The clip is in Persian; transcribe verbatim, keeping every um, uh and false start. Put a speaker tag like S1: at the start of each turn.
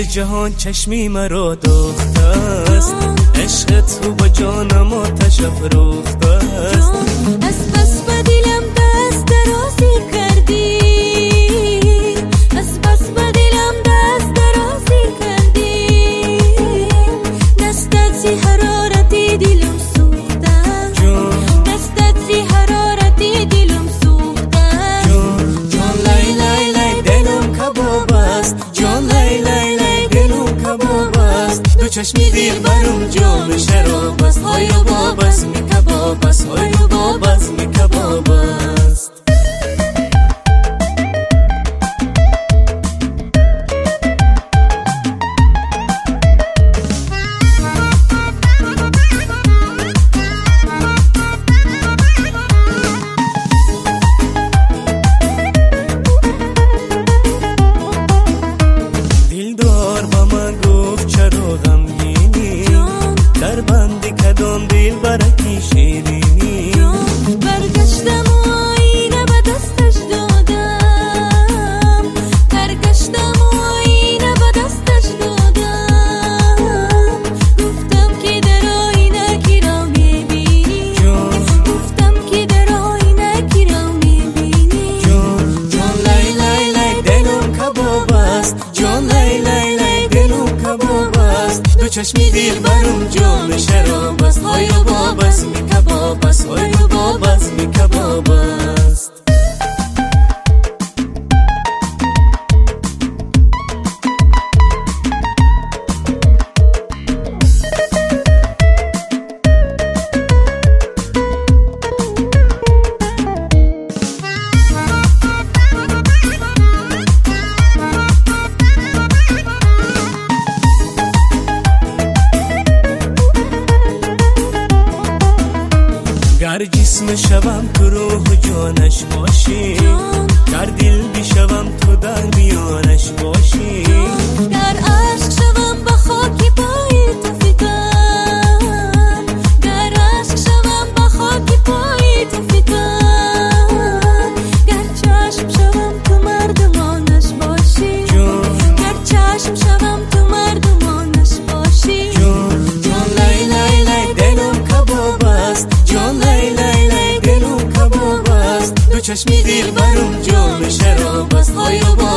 S1: جهان چشمی مرا دوخته است، عشق تو با جانم آتش افروخته است.
S2: از بس به دلم دست درازی کردی، از بس به دلم دست درازی کردی، دستت زی حرارتی دلم سوخته، دستت زی حرارتی دلم سوخته.
S1: جان لای لای لای دلم کباب است، جان لای لای لای دلم کباب است. دو چشمی دل برم جام شراب است، های و باب است می کباب است، های و باب است می کباب است. دلدار با من گفت چرا غمگینی، در بندی کدام دل برکی شیرینی.
S2: برگشتم و آینه به دستش دادم، برگشتم و آینه به دستش دادم، گفتم که در آینه کی را میبینی، گفتم که در آینه کی را میبینی.
S1: جان لای لای لای دلم کباب است، جان لای لای لای دلم کباب است. دو چشمی دل برم جام شراب است، های و باب است می کباب است، های و باب است می کباب است. گر جسم شوم تو روح جانش باشی، در دل بشوم تو در میانش باشی.
S2: در عشق شوم به خاک پای تو فکن، در عشق شوم به خاک پای تو فکن. گر چشم شوم تو مردمانش باشی، گر چشم شوم تو مردمانش باشی.
S1: جان لای لای لای دلم کباب است، جان لای لای لای دلم کباب است. دو چشمی دل برم جام شراب است، های و